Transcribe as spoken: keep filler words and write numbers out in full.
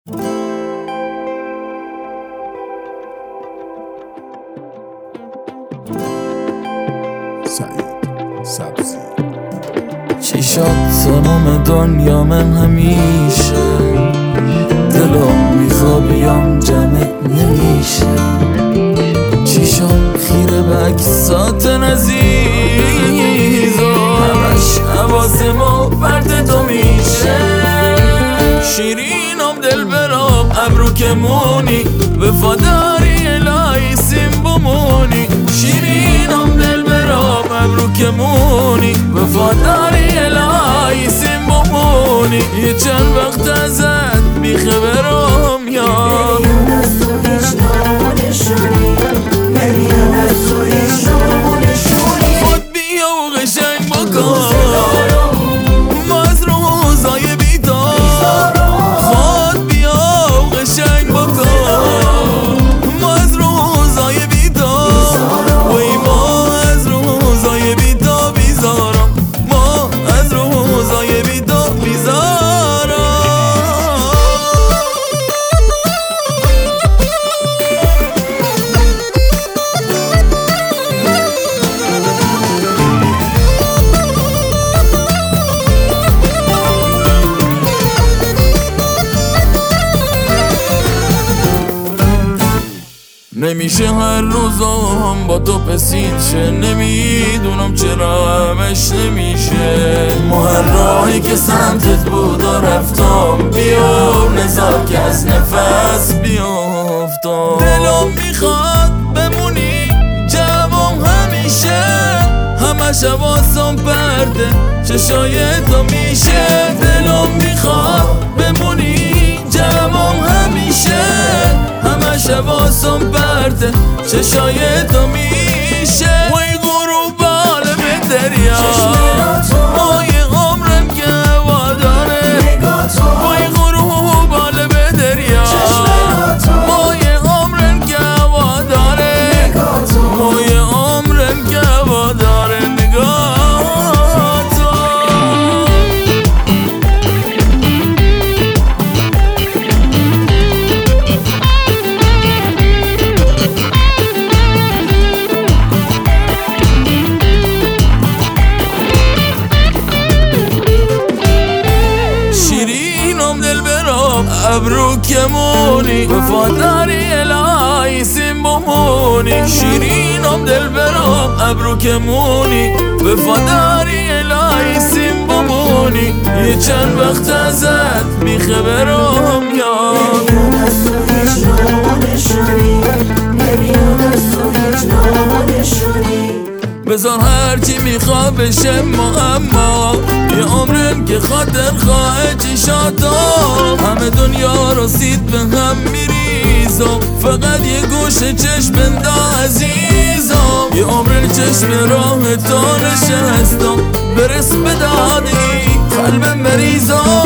سعید سبزی. چی شد تمام دنیا من همیشه دلم میخواد بیام جمع نمیشه. چی شد خیره به اکسات نزیز و همش حواسمو پرت تو میشه. شیرینم دل برام ابرو که مونی وفاداری الهی سیم بمونی. شیرینم دل برام ابرو که مونی وفاداری الهی سیم بمونی. یه چند وقت ازت بیخبرم یار خود بیا و قشنگ بکن ما از روزای بیدار. خود بیا و قشنگ بکن ما از روزای بیدار. وی ما از روزای بیدار بیزارم. ما از روزای بیدار بیزارم. نمیشه هر روزم با تو پسید شه. نمیدونم چرا همش نمیشه. ما هر راهی که سمتت بود و رفتم بیا نزار که از نفس بیافتم. دلم میخواد بمونی جوام همیشه همش حواسم پرده چشای تو میشه. دلم میخواد بمونی جوام همیشه همش حواسم پرده چشای تو میشه. وی غروب عالم دریا مای عمرم که هوا داره. وی غروب عالم دریا مای عمرم که هوا داره. مای عمرم که هوا داره. نگاه ابرو که مونی وفاداری الهی سیم بمونی. شیرینم دل برام ابرو که مونی وفاداری الهی سیم بمونی. یه چند وقت ازت بیخبرم یار نمیاد از تو هیچ نشونی. نمیاد از تو هیچ نشونی. بذار هرچی میخوا بشه معما. یه عمرن که خاطر خواه چشاتم همه دنیا رو سید به هم میریزم. فقط یه گوش چشم بندا عزیزم. یه عمرن چشم راه تو نشستم برس به دادی قلبم بریزم.